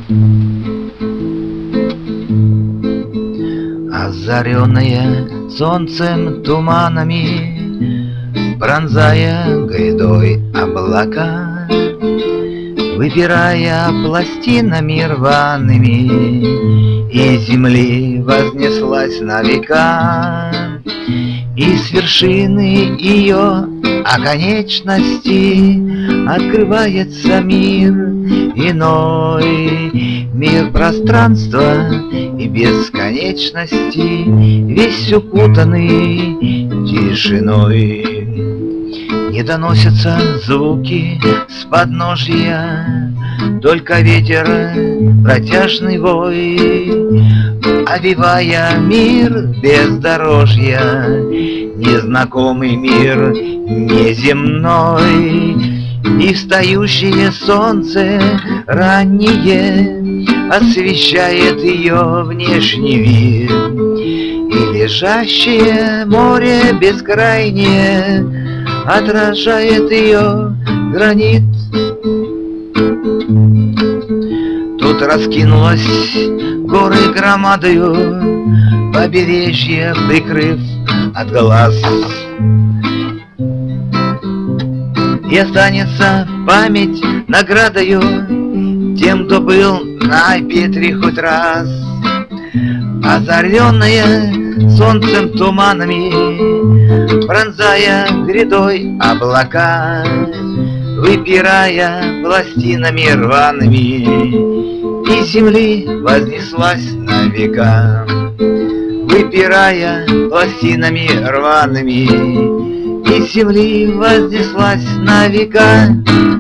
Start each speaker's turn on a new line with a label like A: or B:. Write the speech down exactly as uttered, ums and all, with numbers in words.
A: Озаренные солнцем туманами, пронзая грядой облака, выпирая пластинами рваными, из земли вознеслась на века. И с вершины ее оконечности открывается мир иной, мир пространства и бесконечности, весь укутанный тишиной. Не доносятся звуки с подножья, только ветер протяжный вой, обвивая мир бездорожья, незнакомый мир неземной. И встающее солнце раннее освещает ее внешний вид, и лежащее море бескрайнее отражает ее гранит. Тут раскинулась горы громадою, побережье прикрыв от глаз, и останется память наградою тем, кто был на Петре хоть раз. Озаренная солнцем туманами, пронзая грядой облака, выпирая пластинами рваными, из земли вознеслась на века. Выпирая пластинами рваными, из земли вознеслась на века.